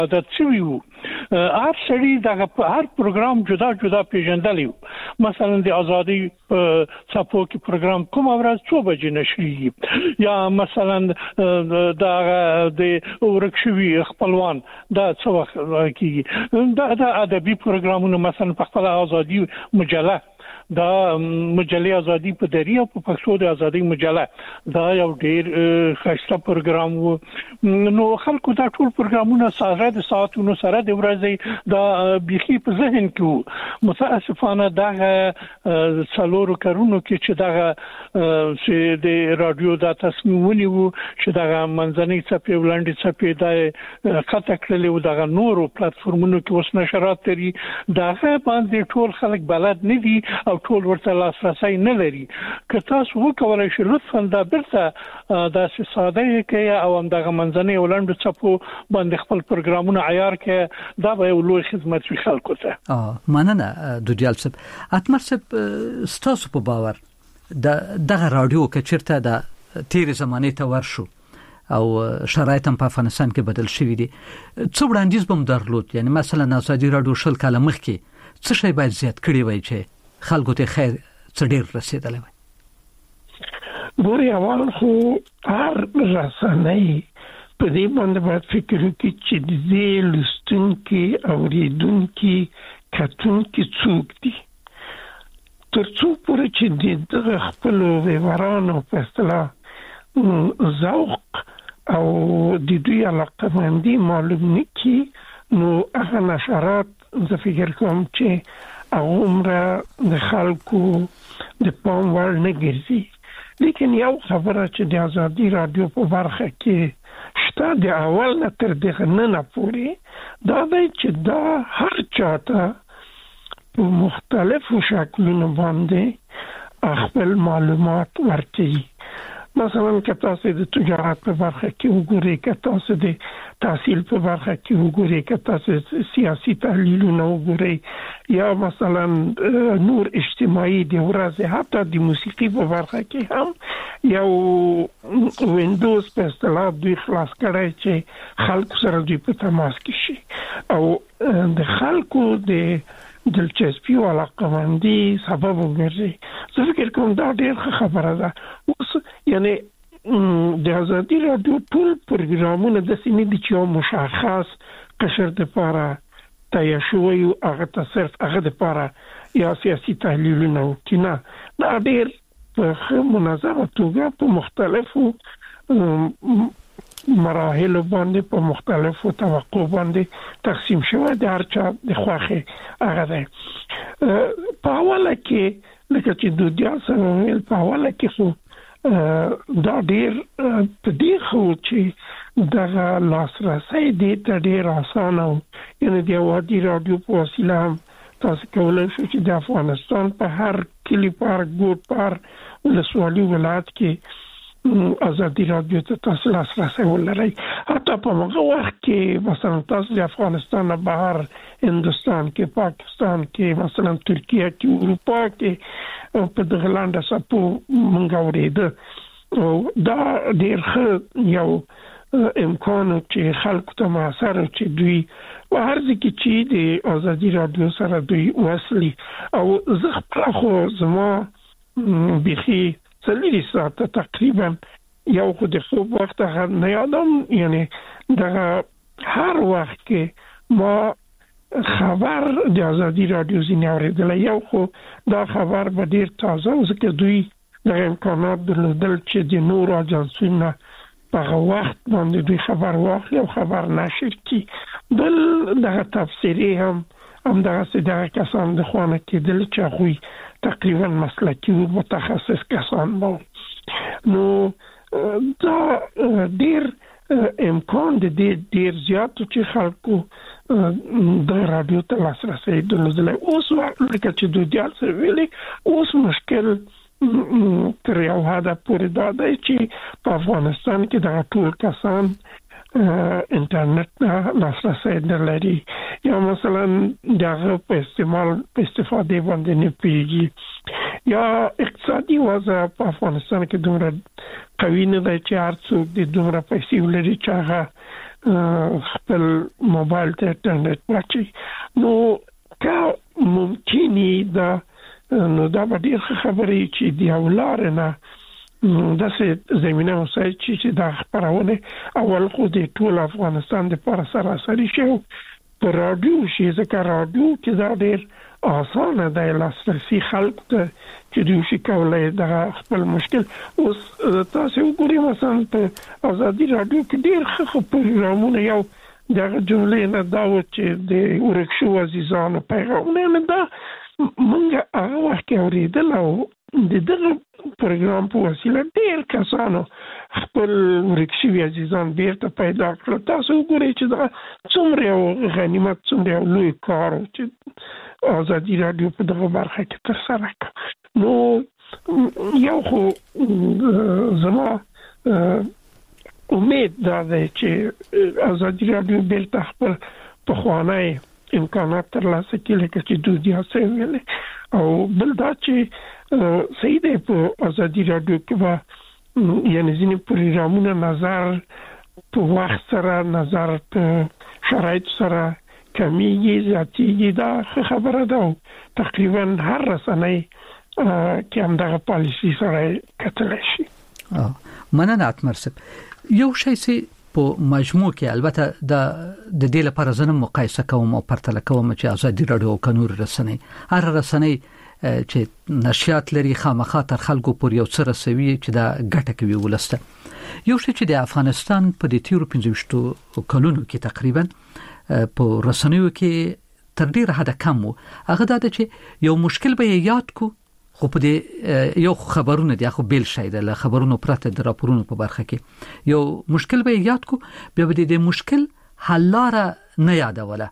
عادت شوی وو هر سړي دغه هر پروګرام جدا پیژندلی مثلا د ازادي صفو کې پروګرام کوم ورځ 2 بجې نشري یا مثلا د ورکشوي خپلوان دا څه وخت کیږي دا ادبي پروګرامونه مثلا په خپل ازادي مجله دا مجله ازادي په دریو په پښتو د ازادي مجله دا یو ډیر خاصه پروګرام وو نو خلکو دا ټول پروګرامونه سره د ساعتونو سره د ورځې دا بيخي په ذهن کې متاسفانه دا څلورو کارونو کې چې دا چې د رادیو دا تصمیم ونیو چې دا منځنۍ صفحه ولاندې صفحه دا خطا کړلې دا نورو پلیټفارمونو کې اوس نشرات لري دا باندې ټول خلک بلد نه دي او ټول ورته لاسرسي نه لري که تاسو وکولای شئ لطفا دا برته دا ساده کې او همدغه منځنۍ ولاندې صفحه باندې خپل پروګرامونه عیار کې دا به یو لوی خدمت وي خلکو ته مننه دوجال صاحب اتمر صاحب ستاسو په باور دغه رادیو کې چیرته د تیر زمانه ته ورشو او شرایط هم په افغانستان کې بدل شوي دي څو وړاندیز بم درلود یعنی مثلا ازادي رادیو شل کاله مخکې څه شی باید زیات کړی وای چې خلکو ته خیر څه ډیر رسیدلی وای ګوري اول خو هر رسنۍ په دې باندې باید فکر وکړي چې د دې لستونکي اوریدونکي کتونکي څوک دي ترڅو پورې چې د خپل ویورانو په اصطلاح ذوق او د دوی علاقمندي معلوم نکي نو هغه نشرات زه فکر کوم چې عمره د خلکو د پام وړ نه ګرځي لیکن یو خبره چې د ازادي رادیو په برخه کې شته د اول نه تر دغه نه پورې دا دی چې دا هر چاته په مختلفو شکلونو باندې خپل معلومات ورکوي مثلا که تاسو د تجارت په برخه کې وګورئ که تاسو د تحصیل په برخه کې وګورئ که تاسو سیاسي تحلیلونه وګورئ یا مثلا نور اجتماعي د ورځې حتی د موسیقي په برخه کې هم یو وینډوز په اصطلاح دوی خلاص کړی چې خلکو سره دوی په تماس کې شي او د خلکو د دلچسپي او علاقمندي سبب وګرځي زه فکر کوم دا ډېر خبره ده اوس یعنی د ازادي رادیو ټول پروګرامونه د سینې د چا مشخص قشر د لپاره تیار شوی او هغه تصرف هغه د لپاره یا سیاسي تحلیلونه وکړي نه ډېر په منظمه توګه په مختلفو مراحل باندې په مختلفو طبقو باندې تقسیم شوی د هر چا د خوښه هغه ده په حواله کې لکه چې دوی سره ویل په حواله کې خو دا ډیر په دې خو چې دا لاسرسي دې ته ډیر اسانه یعنی د ازادي رادیو په وسیله تاسو کولای شئ چې د افغانستان په هر کلی پر ګوټ پر ولسوالي ولایت کې ازادي رادیو ته تاسو لاسرسي ولرئ حتی په هغه وخت کې مثلا تاسو د افغانستان نه بهر هندستان کې پاکستان کې مثلا ترکیه کې اروپا کې په دغه لاندې سپو مونږ اورېده او دا ډېر ښه یو امکان چې خلکو ته معاصر چې دوی په هر ځای کې چې د ازادي رادیو سره دوی وصلي او زه خپل خو زما بيخي څلوري ساعته تقریبا یو خو د خوب وخت هغه نه یادم یعنی دا هر وخت کې ما خبر د ازادي رادیو زینه اوریدل یو خو دا خبر به ډیر تازه ځکه دوی د امکانات درلودل چې د نور اجنسونو په وخت باندې دوی خبر واخلي او خبر نشر کی بل د تفسیری هم دا څه کسان د خوانه کېدل چې خو تقریبا مسلکی و متخصص کسان با نو دا ډیر امکان د ډیر زیات چې خلکو د رادیو ته لاسرسي درلودل اوس لکه چې دوی سره ویلي اوس مشکل تر یو حد پورې دا دی چې په افغانستان کې دا ټول کسان انټرنیټ لاسرسي لري یا مثلا دغه په استفاده باندې نه پیږي یا اقتصادي وضع په افغانستان کې دومره قوي نه دی چې هر څوک د دومره پیسې ولري چې هغه خپل موبایل ته انټرنیټ واچي نو کا ممکنه ده نو دا به ډیر خبرې چې دی ولار نه داسې زمينه اوسای چې دا خبرونه اول خو د ټول افغانستان د پر سراسري شو پر رادیو شي ځکه رادیو چې دا ډیر اسانه دی لاسرسي خلک ته چې دوی شي کولای دا خپل مشکل اوس تاسو وګورئ مثلا په ازادي رادیو کې ډیر ښه پروګرامونه یو دغه جملې نه دا و چې د ورکشو عزیزانو پیغامونه نه دا مونږ هغه وخت اوریدل او دغه پروګرام په وسیله ډیر کسانو خپل ورکشي عزیزان بیرته پیدا کړل تاسو وګورئ چې دا څومره غنیمت څومره لوی کار چې ازادي رادیو په دغه برخه کې تر سره کړ نو یو خو زما امید دا دی چې ازادي رادیو بیرته خپل پخوانی امکانات ترلاسه کړي لکه چې دوی هڅه او بل دا چې صحیح دی په ازادي رادیو کې به یعنی ځینې پروګرامونه نظر په وخت سره نظر په شرایط سره کمیږي زیاتېږي دا خبره ده تقریبا هر رسنۍ کې هم دغه پالیسي سره کتل شي مننه اتمرسب یو شی چې په مجموع کې البته د دې لپاره زنه مقایسه کوم او پرتله کوم چې ازادي رادیو او کنور رسنۍ هر رسنۍ چې نشریات لري خامخا تر خلکو پر یو څه رسوي چې دا ګټه کوي ولسته یو شی چې د افغانستان په دې تیرو 15 کلونو کې تقریبا په رسنیو کې تر ډیره حد کم وو هغه دا چې یو مشکل به یاد کو خو په دې یو خبرونه دي خو بیل شي د خبرونو پرته د راپورونو په برخه کې یو مشکل به یاد کو بیا به د مشکل حل لاره نه یادوله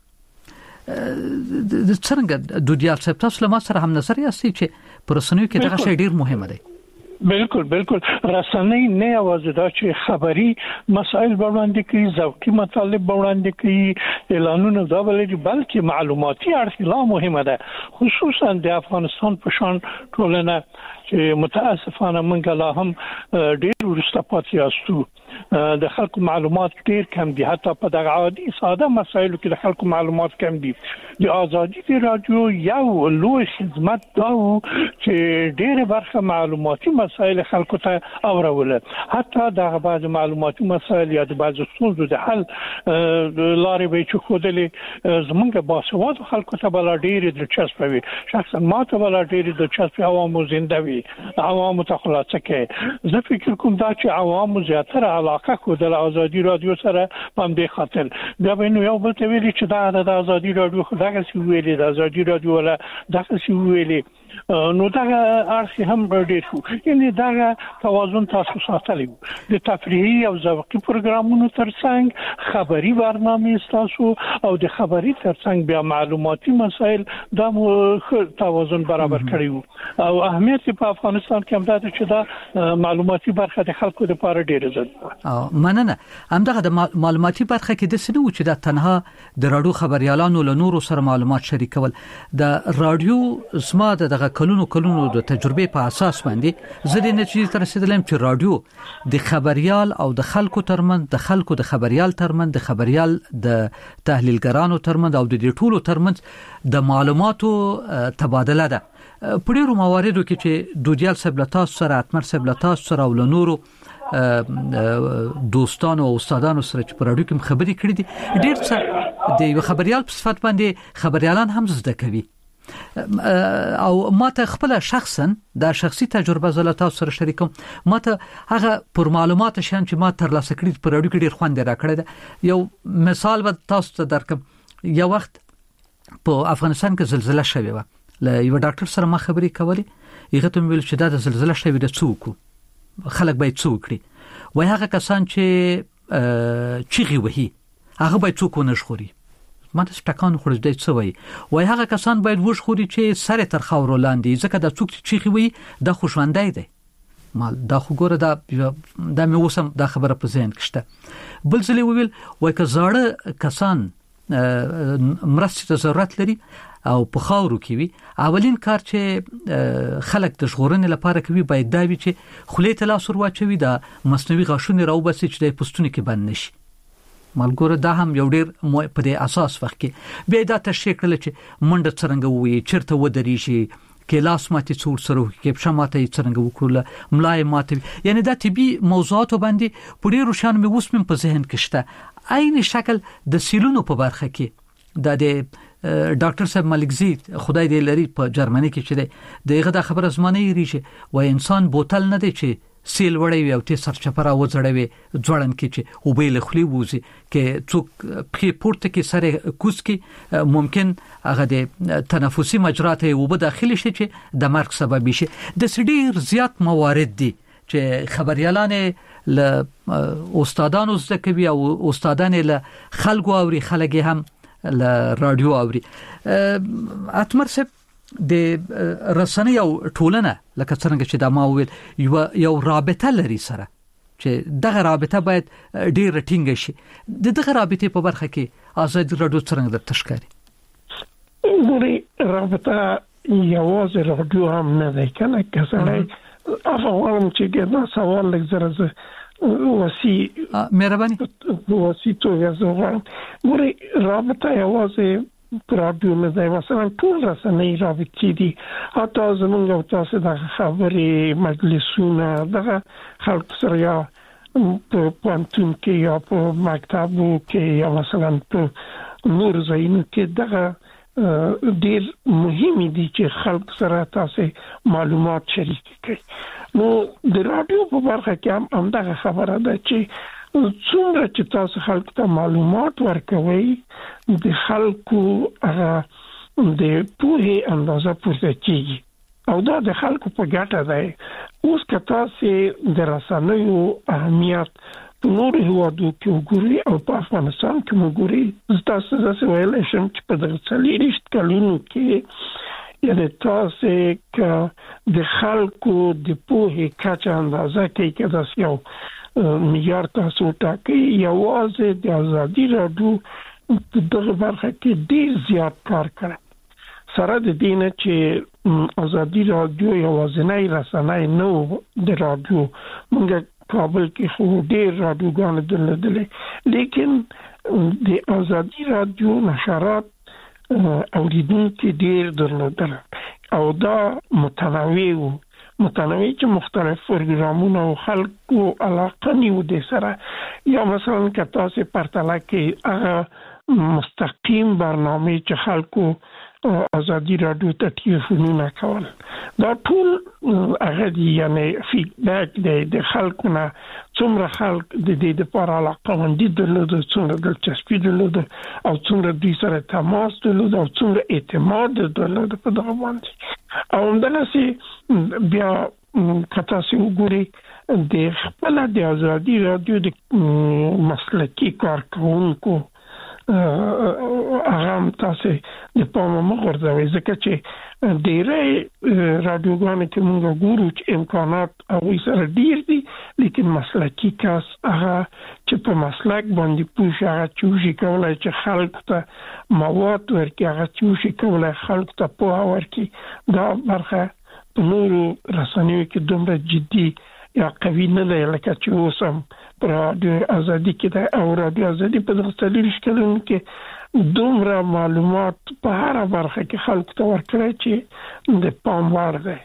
د څنګه دودیال صاحب تاسو له ما سره هم نظر یاستئ چې پر رسنیو کې دغه شی ډیر مهمه دی بالکل رسنۍ نه یوازې دا چې خبري مسائل وړاندې کوي ذوقي مطالب وړاندې کوي اعلانونه دا بلکې معلوماتي اړخ لا مهمه ده خصوصا د افغانستان په شان ټولنه چې متاسفانه موږ لا هم ډیر ورسته پاتې یاستو د خلکو معلومات ډیر کم دي حتی په دغه عادي ساده مسایلو کې د خلکو معلومات کم دي د ازادي رادیو یو لوی خدمت دا چې ډیر برخه معلوماتي مسایل خلکو ته اوروله حتی دغه بعض معلوماتي مسایل یا د بعض ستونزو د حل لارې به چې خودلې زمونږ باسواد خلکو ته بل ډیر دلچسپه وي شخصا ما ته بل ډیر دلچسپه عوامو زنده وي عوامو ته خلاصه کې زه فکر کوم دا چې عوامو زیاتره علاقه کو د ازادي رادیو سره په دې خاطر بیا به نو یو بل ته ویلي چې دا د ازادي رادیو خدای څخه ویلي د ازادي رادیو ولا دغه څه ویلي نو دا ارشي هم ډېر شو یعنی دا توازن تاسو ساتلی د تفریحي او ذوقي پروګرامونو ترڅنګ خبري برنامه تاسو او د خبري ترڅنګ بیا معلوماتي مسایل دا توازن برابر کړیو او اهمیت په افغانستان کې هم دا چې دا معلوماتي برخه د خلکو لپاره ډېره ضروري مننه همدغه د معلوماتي برخه کې د سنو چې دا تنها د رادیو خبريالانو له نورو سره معلومات شریکول د رادیو زما دغه کلونو د تجربه په اساس باندې زه د نتیجې تر رسیدلم چې رادیو د خبريال او د خلکو ترمن د خلکو د خبريال ترمن د خبريال د تحلیلګرانو ترمن او د ټولو ترمن د معلوماتو تبادله ده په ډیرو مواردو کې چې دودیال صاحب له تاسو سره اتمر صاحب له تاسو سره او له نورو دوستانو او استادانو سره چې په رادیو کې خبرې کړې دي ډیر څه د یو خبريال په صفت باندې خبريالان هم زده کوي او ما ته خپل شخصا دا شخصي تجربه زله تاسو سره شریکوم ما ته هغه پر معلومات شان چې ما تر لاسه کړی په رادیو کې ډیر خوند راکړی دا یو مثال به تاسو ته درکم یو وخت په افغانستان کې زلزلہ شوې و له یو ډاکټر سره ما خبرې کولې هغه ته ویل چې دا د زلزلہ شوې د څوک خلک باید څوک کړي وای هغه کسان چې چیغي وهي هغه باید څوک نه شخوري ما ته سپکان خورځ دی څه وای هغه کسان باید وښخوري چې سره تر خاور لاندې ځکه د څوک چیغي وي د خوشوندای دی ما دا خو ګوره دا مې وسم دا خبره په ذهن کې شته بل ځلې ویل وای که زاړه کسان مرستې ته ضرورت لري او په خاورو کې وي اولین کار چې خلک د ژغورنې لپاره کوي باید دا وي چې خولې ته لاس ور واچوي د مصنوعي غاښونه راوباسي چې د پوستونو کې بند نشي ملګرو دا هم یو ډیر په دې اساس وخت کې به دا تشریح کړل چې منډه څنګه وي چیرته ودرې شي کې لاس ماتي څور سره کې پښماته څنګه وکړل ملای ماته یعنی دا طبي موضوعات باندې په ډیرو شان مې اوس په ذهن کې شته عین شکل د سیلونو په برخه کې د ډاکټر صاحب ملکزی خدای دې لري په جرمني کې چې دغه د خبر ازمانه یې ریشه و انسان بوتل نه دی چې سیل وړي وي او ته سرچپره وځړوي ځوړن کې چې او به لخلی ووزي کې څوک په پورته کې سره کوس کې ممکن هغه د تنفسي مجرات او به داخلي شي چې د مرګ سبب شي د سړي زیات موارد دي چې خبريالانه ل استادانو زده کوي او استادانه ل خلکو او خلګي هم ل رادیو اوري اتمر سب د رسنۍ او ټولنه لکه څنګه چې دا ما ویل یو رابطه لري سره چې دغه رابطه باید ډیر ټینګ شي دغه رابطه په برخه کې آزاد رادیو څنګه د تشکاري ګوري رابطه یوازې رادیو هم نه ده کنه کسره افغان چې ګنا سوال لږ وسی مهرباني وسی تو یزوغان ګوري رابطه یوازې رادیو نه دی مثلا ټول رسنۍ رابطې دي حتی زمونږ او تاسو د خبرې مجلسونه دغه خلک سره یا په پانتون کې یا په مکتبو کې یا مثلا په نور ځایونو کې دغه ډیر مهم دي چې خلک سره تاسو معلومات شریک کړئ نو د رادیو په برخه کې هم دغه خبره ده چې څومره چې تاسو خلکو ته معلومات ورکوي د خلکو د پوهې اندازه پورته کیږي او دا د خلکو په ګټه ده اوس که تاسو د رسنیو اهمیت په نورو هیوادو کې وګورئ او په افغانستان کې وګورئ تاسو داسې ویلی شم چې په دغه 40 کلونو کې یعنی تاسو که د خلکو د پوهې کچه اندازه کوي که داسې یو معیار تاسو ټاکئ یوازې د ازادي رادیو په دغه برخه کې ډیر زیات کار کړی سره د دې نه چې ازادي رادیو یوازینی رسنۍ نه د رادیو موږ کابل کې خو ډیر رادیوګان درلودلې لیکن د ازادي رادیو نشرات اوریدونکو ډیر درلودل او دا متنوع چې مختلف پروګرامونه او خلکو علاقه نیو دي سره یا مثلا که تاسو پرتله کې هغه مستقیم برنامه چې خلکو ازادي رادیو ته تلیفونونه کول دا ټول هغه دی یعنی فیډبیک د خلکو نه څومره خلک د دې لپاره علاقه مند درلود څومره دلچسپي درلود او څومره دوی سره تماس درلود او څومره اعتماد درلود په دغه باندې او همدغه بیا کته سي وګوري د خپل د ازادي رادیو د مسلکي کارکونکو هغه تاسو د پامه مغرضوي ځکه چې ډېرې رادیوګانې چې موږ ګورو چې امکانات او سره ډېر دي لیکن مسلکي کس هغه چې په مسلک باندې پوښ هغه چوشي کولای چې خلک ته مواد ورکړي هغه چوشي کولای خلک ته پوهه ورکړي دا برخه په نورو رسنیو کې دومره جدي یا قوي نه دی لکه چې اوس هم پر رادیو ازادي کې ده او رادیو ازادي په دغه 40 کلونو کې دومره معلومات په هر برخه کې خلکو ته ورکړي چې د پام وړ دی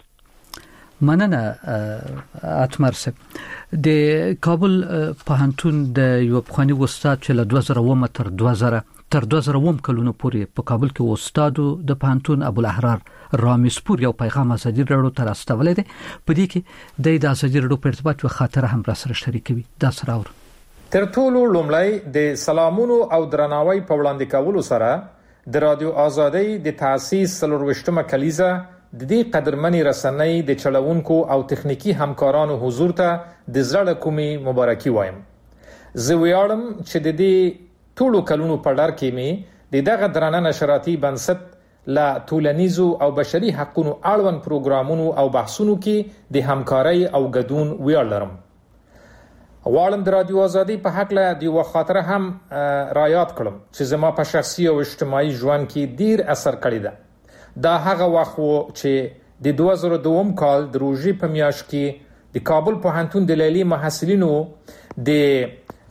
مننه اتمر صاحب د کابل پوهنتون د یو پخوانی استاد چې له 2000 تر 2000 کلونو پورې په کابل کې استاد د پوهنتون ابوالاحرار رامیسپور یو پیغام ازادي رادیو تر استولې ده په دې کې د ازادي رادیو په ارتباط او خاطر هم را سره شریکوي دا سره اور تر ټولو لومړی د سلامونو او درناوي په وړاندې کولو سره د رادیو ازادي د تاسیس 23مه کلیزه د دې قدرمنې رسنۍ د چلوونکو او تخنیکی همکارانو حضور ته د زړه کومي مبارکي وایم زه ویاړم چې د دې ټولو کلونو په لار کې می دغه درنه نشراتي بنسټ لا ټولنیزو او بشري حقوقو اړوند پروګرامونو او بحثونو کې د همکارۍ او ګډون ویاړ لرم. غواړم د رادیو ازادي په حق له دی وخاطر هم را یاد کړم چې زما په شخصي او اجتماعي ژوند کې ډیر اثر کړی ده. دا هغه وخت چې د 2002 کال د روژې په میاشت کې د کابل پوهنتون د لیلي محصلینو د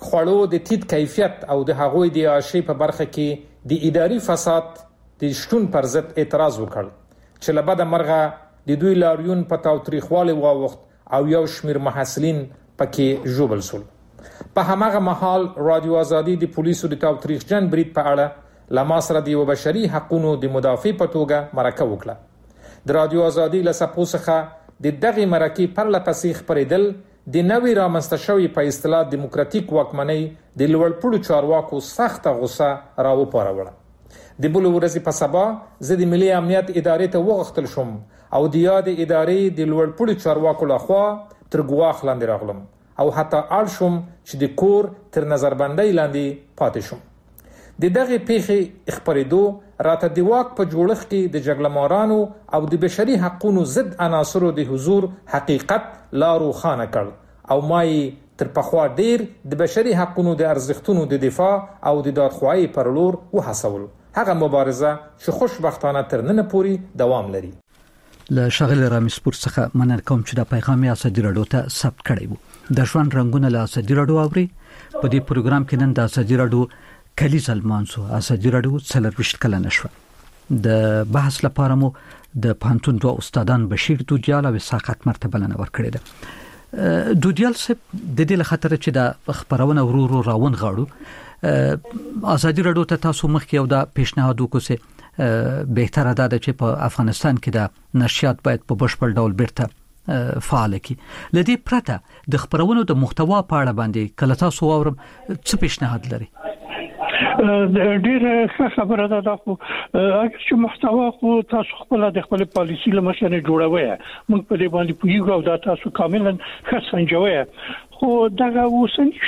خوړو د تیت کیفیت او د هغوی د عاشي په برخه کې د اداري فساد د شتون پر ضد اعتراض وکړ چې لبد مرغه د دوی لاریون په تاوتریخوالي واوښت او یو شمیر محصلین پکې ژوبل شول. په هماغه مهال رادیو آزادي د پولیسو د تاوتریخجن برید په اړه لما سره د بشري حقوقو د مدافع په توګه مرکه وکړه. د رادیو آزادي له سپو څخه د دغه مرکې پر لپسې خبرېدل د نوې رامنځته شوې په اصطلاح دیموکراتیک واکمنۍ د لوړپوړو چارواکو سخته غوسه راوپاروله. د بل ورځې په سبا زه د ملي امنیت ادارې ته وغوښتل شوم او د یاد ادارې د لوړپوړو چارواکو لخوا تر ګواښ لاندې راغلم او حتی اړ شوم چې د کور تر نظربندۍ لاندې پاتې شوم. د دغه پیښې خبرېدو راته د واک په جوړښت کې د جګړه‌مارانو او د بشري حقوقو ضد عناصرو د حضور حقیقت لا روښانه کړ او مای تر پخوا ډیر د بشري حقوقو د ارزښتونو د دفاع او د دادخواهی پر لور وهڅول. هغه مبارزه چې خوشبختانه تر نن پورې دوام لري. له شغل رامسپور څخه مننه کوم چې د پیغام یا اسدی رادیو ته ثبت کړی وو. د ژوند رنگونه له اسدی رادیو اوري. په دې پروګرام کې نن د اسدی رادیو کلیز المانسو اسدی رادیو څلرويشت کلنه شو. د بحث لپاره مو د پانتون دوه استادان بشیر دودیال او ساقط مرتبه لنه ورکړی ده. دودیال سپ د دې لخطر چې د خبرونه ورو راون غاړو ازادي رادیو ته تاسو مخکې یو د پیشنهاد وکړئ بهتره ده چې په افغانستان کې د نشریات باید په بشپړ ډول بیرته فعال کی. لدی پرته د خبرونو د محتوا په اړه باندې کله تاسو اورم څه پیشنهاد لري؟ ډیر ښه خبره ده خو اگر چې محتوا خو تاسو خپل د خپل پالیسی لمخې نه جوړوي موږ په دې باندې پوهیږو او دا تاسو کاملا ښه سنجوي خو دغه اوسنی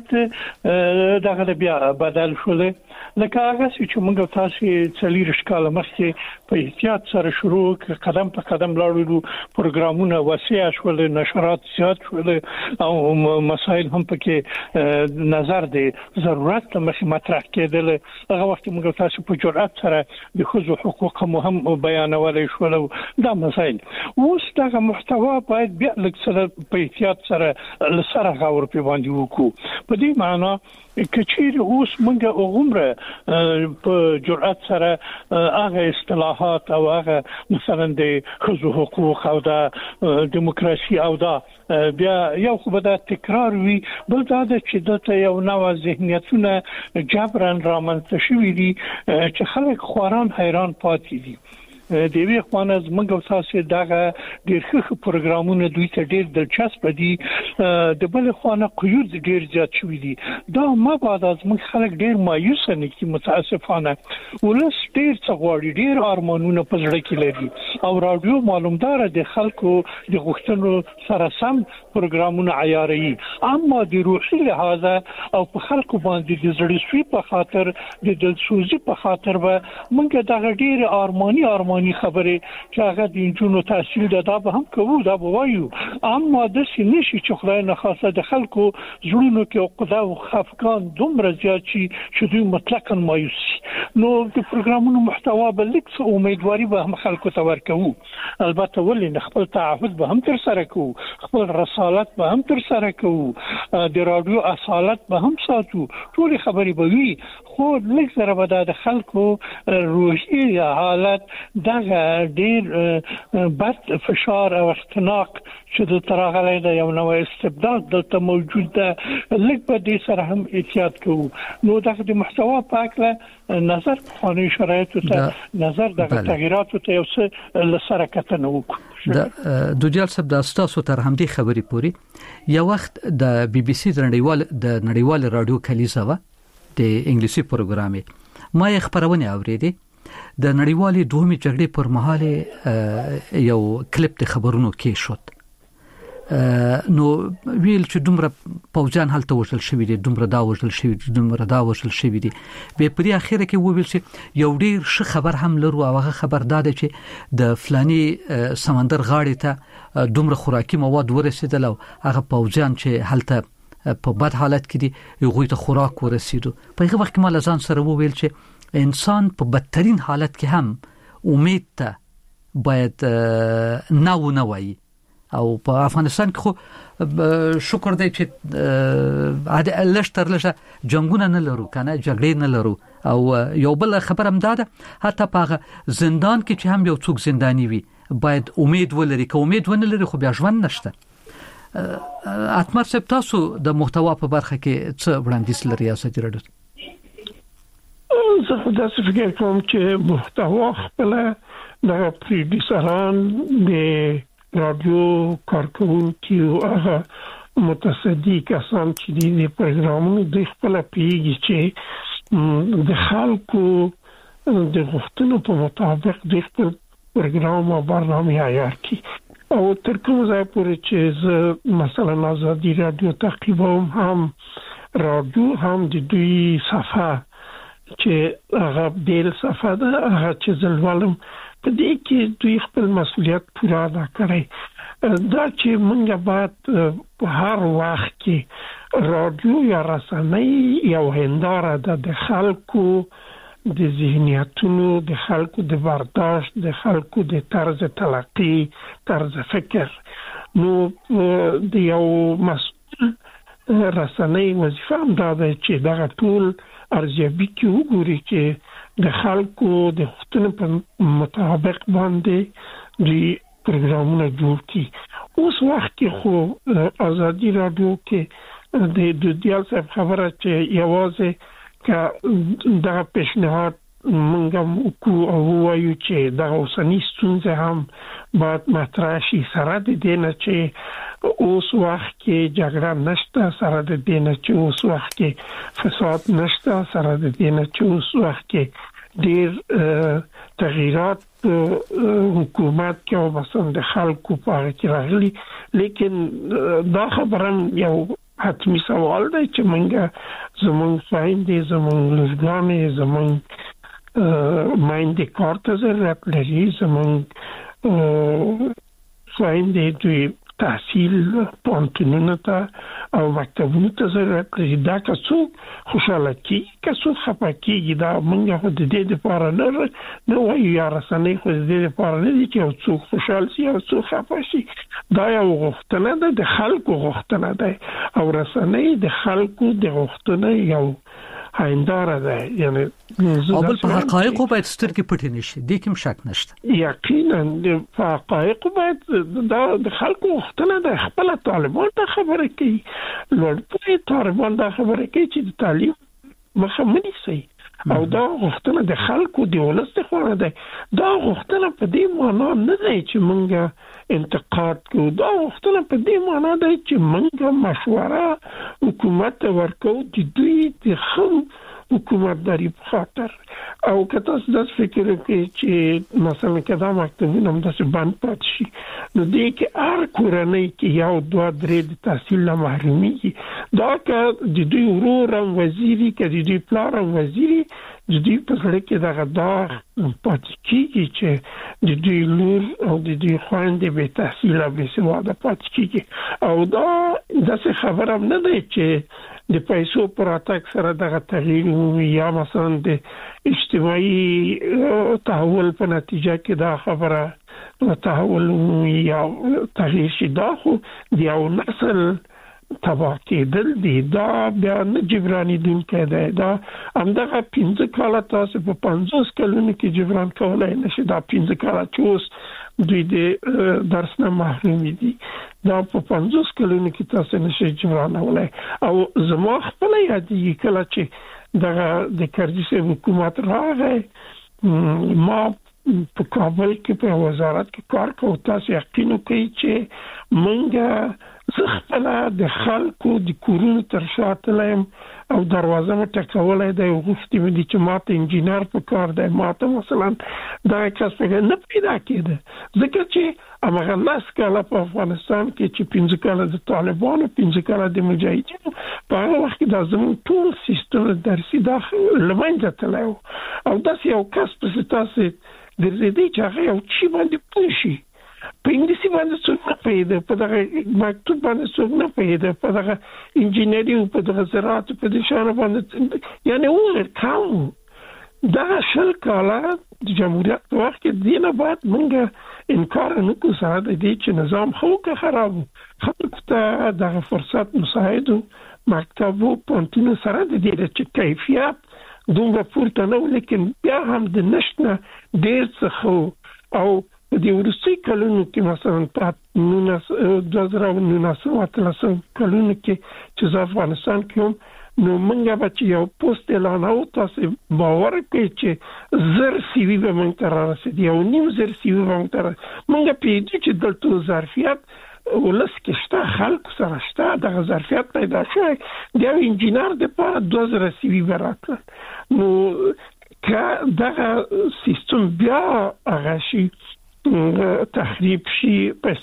شرایط دغه بیا بدل شول لکه هغه چې موږ تاسو څلور ښکاله مخکې په احتیاط سره شروع قدم په قدم لاړو پروګرامونه وسیع شول نشرات زیات شول او مسائل هم پکې نظر دی ضرورت مخې مطرح کېدل هغه وخت موږ تاسو په جرأت سره د خصوصي حقوق مهم بیانولای شول دا مسائل اوس دغه محتوا باید بیا لږ سره په احتیاط سره سره غور په باندې وکړو په دې معنی کچیر اوس موږ عمره په جرأت سره هغه اصطلاحات او هغه مثلا د خصوصي حقوق او د دیموکراسي او دا بیا یو خو به دا تکرار وي بل دا چې دته یو نوې ذهنیتونه جبران رامنځته شوي دي چې خلک خوران حیران پاتې دي. د وی خوانه زموږ تاسو دغه ډېر ښه پروګرامونه دوی ته ډېر دلچسپ دي د بل خوانه قیود ډېر زیات شوي دي دا ما بعد از موږ خلک ډېر مایوس نه کی متاسفانه ولس ډېر څه غواړي ډېر ارمانونه په زړه کې لري او رادیو معلومدار د خلکو د غوښتنو سره سم پروګرامونه عیاري اما د روحي لحاظ او په خلکو باندې د زړه سوي په خاطر د دلسوزي په خاطر به موږ دغه ډېر ارماني خبره چې هغه د انجونو تحصیل دا به هم کوو دا به وایو اما د سینشي چې خدای نه خاصه د خلکو زړونو کې عقده او خفقان دومره زیات چې دوی مطلقاً مایوس نو د پروګرامونو محتوا به لیکس امیدواري به هم خلکو ته ورکوو البته ولې خپل تعهد به هم تر سره کوو خپل رسالت به هم تر سره کوو د رادیو اصالت به هم ساتو ټول خبرې به وي خو لیک سره به د خلکو روحي حالت دغه ډیر بد فشار او اختناق چې د تراغلې د یو نوې استبداد دلته موجود ده لیک په دې سره هم احتیاط کوو نو دغه د محتوا په اړه نظر قانوني شرایطو ته نظر د تغییراتو ته یو څه لسره کتنه وکړو د دوجال صاحب د تاسو تر همدې خبرې پوری یو وخت د بي بي سي د نړیوال رادیو کلیزه و د انګلیسي پروګرامي ما یې خبرونه اوریدې د نړیوالې دومې جګړې پر مهال یو کلیپ د خبرونو کې شوت نو ویل چې دومره پوجان هلته وشل شوی دي دومره دا وشل شوی دي دومره دا وشل شوی دي به پرې اخیره کې وویل چې یو ډیر ښه خبر هم لرو او هغه خبر دا دی چې د فلاني سمندر غاړې ته دومره خوراکي مواد ورسېدل او هغه پوجان چې هلته په بد حالت کې دي یو غوي ته خوراک ورسېدو په هغه وخت کې ما لزان سره وویل چې انسان په بدترین حالت کې هم امید ته باید نه وایي او په افغانستان کې خو شکر دی چې لشتر لشه جنگونه نه لرو کنه جګړې نه لرو او یو بل خبر هم ده حتی په زندان کې چې هم یو څوک زندانی وي باید امید ولري که امید ونه لري خو بیا ژوند نشته. اتمر صاحب تاسو د محتوا په برخه کې څه وړاندیز لري ریاست رادیو؟ زه خو داسې فکر کوم چې محتوا خپل د پروډوسران د رادیو کارکونکي او هغه متصدی کسان چې د پروګرامونو د خپل پیږي چې د خلکو د غوښتنو په مطابق د خپل پروګرام او برنامه عیار کړي او تر کومه ځای پورې چې مثلا آزادی رادیو تعقیبوم هم رادیو هم د دوی صفحه چې هغه ډېر صفحه ده هغه چې زلوالم په دې کې دوی خپل مسؤلیت پوره ادا کړي دا چې موږ باید په هر وخت کې رادیو یا رسنۍ یو هنداره ده د خلکو د ذهنیتونو د خلکو د برداشت د خلکو د طرز تلقی طرز فکر نو د یو مسؤل رسنۍ وظیفه هم دا ده چې دغه ټول ارزیابي کې وګوري چې د خلکو د غوښتنو په مطابق باندې د پروګرامونه جوړ کړي. اوس وخت کې خو آزادی رادیو کې د دیال صاحب خبره چې یوازې که دا پیشنهاد منګم کو او وایو چې دا اوسنی ستونزه هم باید مطرح شي سره د دې نه چې اوس وخت کې جګړه نشته سره د دې نه چې اوس وخت کې فساد نشته سره د دې نه چې اوس وخت کې ډېر تغییرات حکومت کې او مثلا د خلکو په اړه کې راغلي لیکن دا خبره یو حتمی سوال دی چې موږ زموږ خویندې زموږ لورګانې زموږ میندې کار ته ضرورت لري زموږ خویندې دوی تحصیل پوهنتونونو ته او مکتبونو ته ضرورت لري دا که څوک خوشحاله کېږي که څوک خفه کېږي دا موږ خو د دې دپاره نه وایو یا رسنۍ خو د دې دپاره نه دي چې یو څوک خوشحال شي او څوک خفه شي دا یو غوښتنه ده د خلکو غوښتنه ده او رسنۍ د خلکو د غوښتنې یو هنداره ده یعنی او بل په حقایقو باید سترګې پټې نشي دې کوم شک نشته یقینا د حقایقو باید د خلکو غوښتنه ده خپل طالبان ته خبره کوي لوړ طالبان ته خبره کوي چې د تعلیم مخه منیسي او دا غوښتنه د خلکو د ولس څخه ده دا غوښتنه په دې معنی نه ده چې موږ انتقاد کوو دا غوښتنه په دې معنی ده چې موږ مشوره حکومت ورکو د دوی د خو حکومتداري په خاطر او که تاسو د فکر کوي چې مثلا کدا مکتبونه هم د بند پات شي نو دې کې هر کورنۍ کې یو دوه درې د تحصیل نه محرومي دا که د دوی ورور وزیري کې د دوی پلار وزیري د دوی په سره کې دا پات کیږي چې د دوی لور او د دوی خويندې به تحصیل به سواده پات کیږي او دا د خبره نه ده چې د پیسو پر اتاک سره دغه تغییر یا مثلا د اجتماعي تحول په نتیجه کې دا خبره تحول یا تغییر شي دا خو د یو نسل تباه کېدل دي دا بیا نه جبراني دن کېده دا همدغه 15 کاله تاسو په 50 کلونو کې جبران کولای نشي دا 15 کاله چې اوس دوی د درس نه محروم دي دا په 50 کلونو کې تاسو نشي جبرانولای او زما خپل یادې کله چې د کرزي حکومت راغی ما په کابل کې په وزارت کې کار کوم تاسو یقین کوئ چې مونږه زخپل د خلکو د کورونو تر شاته لایم او دروازه مې ټکولای دی غوښتي مې دي چې ماته انجینر په کار دی ماته مثلا دا کس نه پیدا کېده ځکه چې هغه لاس کاله په افغانستان کې چې 15 کاله د طالبانو 15 کاله د مجاهدینو په هغه وخت کې د زموږ ټول سیستم درسي داخل لمنځه تللی او داسې یو کس په تاسو د دې چې هغه یو چی باندې پوښي په انګلیسي باندې څوک نه پیدا په دغه مکتوب باندې څوک نه پیدا په دغه انجینری او په دغه زراعت په دې شان باندې یعنی ور کاو دا شل کاله د جمهوریت په وخت کې دینه بعد موږ انکار نه کوو سره د دې چې نظام خو که خراب خلک ته د فرصت مساعد مکتب او پونتینو سره د دې چې کیفیت دومره پورته نه لیکن بیا هم د نشنه ډیر څه او د ورسي کلونو کې مثلا په 2019 کلونو کې چې افغانستان کې نو موږ به چې یو پوسټ اعلان او تاسو باور کوي چې زر سی وی به موږ ته راسي یو نیم زر سی وی به موږ ته موږ پیږي چې د ټول ظرفیت ولس کې شته خلک سره شته د ظرفیت پیدا شوی د انجینر د پاره 2000 سی وی ورکړ نو که دا سیستم بیا هغه شي تخریب شي په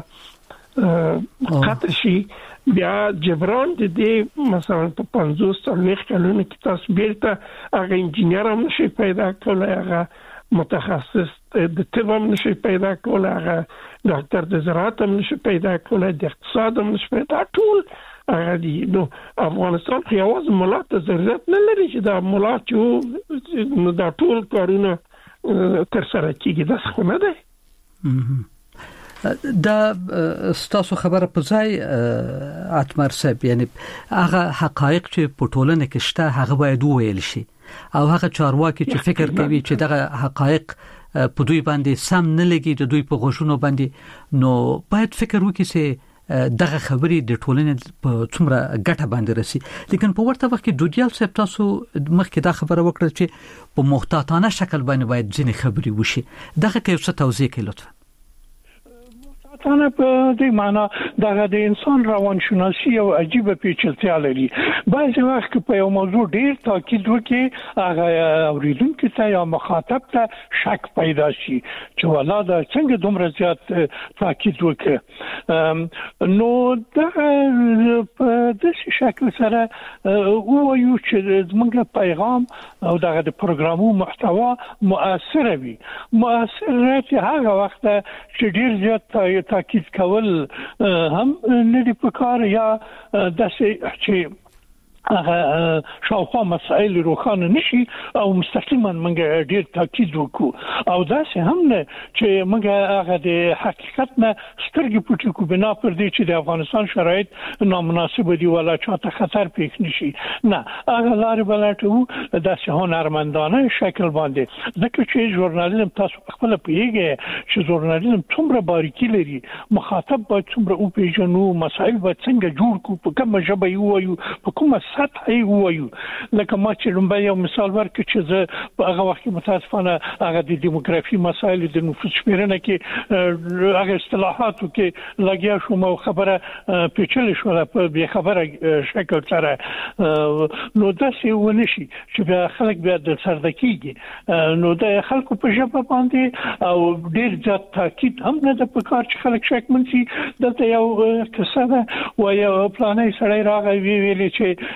اصطلاح قطع شي بیا جبران د دې مثلا په 50 کلونو کې تاسو بیرته هغه انجینر هم نشي پیدا کولای هغه متخصص د طب هم نشي پیدا کولای هغه ډاکټر د زراعت هم نشي پیدا کولای د اقتصاد هم نشي پیدا ټول هغه دي نو افغانستان خو یوازې ملا ته ضرورت نه لري چې دا ملا چې نو دا ټول کارونه تر سره کیږي دا څه نه ده دا ستاسو خبره په ځای اتمر صاحب یعنی هغه حقایق چې په ټولنه کې شته هغه باید وویل شي او هغه چارواکي چې فکر کوي چې دغه حقایق په دوی باندې سم نه لګي د دوی په غوښونو باندې نو باید فکر وکړي چې دغه خبرې د ټولنې په څومره ګټه باندې رسي لیکن په ورته وخت کې دوجیال صاحب تاسو مخکې دا خبره وکړه چې په محتاطانه شکل باندې باید ځینې خبرې وشي دغه کې څه توضیح کړئ لطفا تانه په دې معنا دا د انسان روانشناسي او عجیب پیچلتیا لري بعضی وخت په یو موضوع ډیر تاکید وکړي هغه اوریدونکو ته یا مخاطب ته شک پیدا شي چې ولا دا څنګه دومره زیات تاکید وکړي نو دا په دې شکل سره وایو چې موږ پیغام او دغه د پروګرامو محتوا مؤثر وي مؤثریت هغه وخت چې ډیر زیات تاکید کول هم نه دی پکار یا داسې چې شاوخوا مسائل روښانه نشي او مستقیما موږ ډیر تاکید وکړو او داسې هم نه چې موږ هغه د حقیقت نه سترګې پټې کو بنا پر دې چې د افغانستان شرایط نامناسب دي ولا چاته خطر پیښ نشي نه هغه لارې بلټو داسې هنرمندانه شکل باندې ځکه چې ژورنالیزم تاسو خپل پیږي چې ژورنالیزم څومره باریکي لري مخاطب باید څومره او پیژنو مسائل باید څنګه جوړ کو په کومه ژبه یو په کومه سطحي وایو لکه ما چې لومبه یو مثال ورکړ چې زه په هغه وخت کې متاسفانه هغه د دیموګرافي مسایل د نفوس شمیرنه کې هغه اصطلاحاتو کې لګیا شوم او خبره پیچلې شو په بیا خبره شکل سره نو داسې ونشي چې بیا خلک بیا د سردکیږي نو د خلکو په ژبه باندې او ډیر ځات تاکید هم نه د پکار چې خلک شکمن شي دلته یو قصه ده و یو پلانې سړی راغی ویلي چې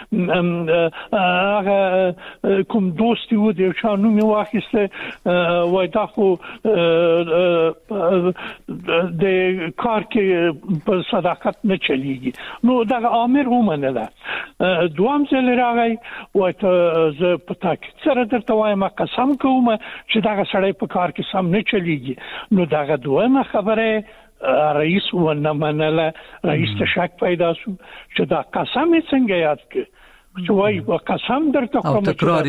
هغه کوم دوستي و د چانو می واخیسته وای دا خو د کار کې په صداقت نه چلیږي نو دا امر ومنله دوام ځل راغی وای ته زه په تاکید سره درته وایم قسم کوم چې دا سړی په کار کې سم نه چلیږي نو دا دوامه خبره رئیس ونه منله رئیس ته شک پیدا شو چې دا قسم څنګه یاد کړ چې وای قسم درته کوم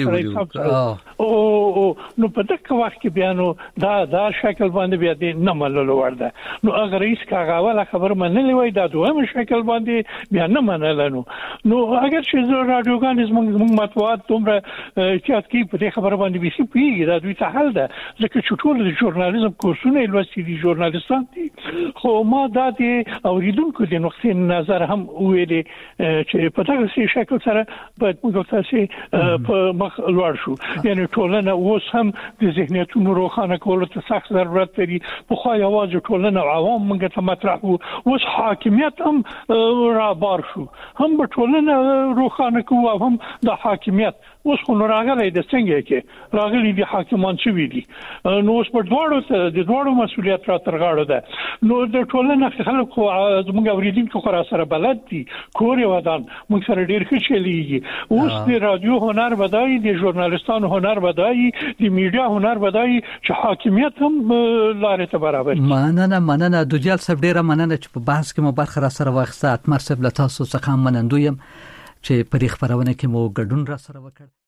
او نو په دغه وخت کې بیانو دا شکل باندې بیا دې نه منلو ورده نو هغه رئیس کاغاوله خبر منلې وای دا دوه شکل باندې بیا نه منل نو اگر چې زه رادیوګان زموږ مطبوعات دومره احتیاط کوي په دې خبر باندې به سي پیږي دا دوی ته حل ده ځکه چې ټول د ژورنالیزم کورسونه لوستي دي ژورنالیستان دي خو ما دا دې اوریدونکو د نقطې نظر هم ویلي چې په دغه شکل سره باید موږ تاسو په مخ لوړ شو یعنی ټولنه اوس هم د ذهنیتونو روښانه کولو ته سخت ضرورت لري په خو یوازې ټولنه عوام موږ ته مطرح وو اوس حاکمیت هم را بار شو هم په ټولنه روښانه کوو هم د حاکمیت اوس خو راغلي د څنګه کې راغلي دي حاکمان چې وی دي نو اوس په دواړو مسولیت را ترغاړو ده نو د ټولنې خلکو زموږ اوریدونکو خو سره بلد دي کور یو ودان موږ سره ډیر ښه چلیږي اوس د رادیو هنر بدایي د ژورنالیستانو هنر بدایي د میډیا هنر بدایي چې حاکمیت هم لارې ته برابر مننه دوجال صاحب ډیره مننه چې په بحث کې مو برخه را سره واخیسته اتمر صاحب له تاسو څخه منندویم چې په خبرونه کې مو ګډون را سره وکړ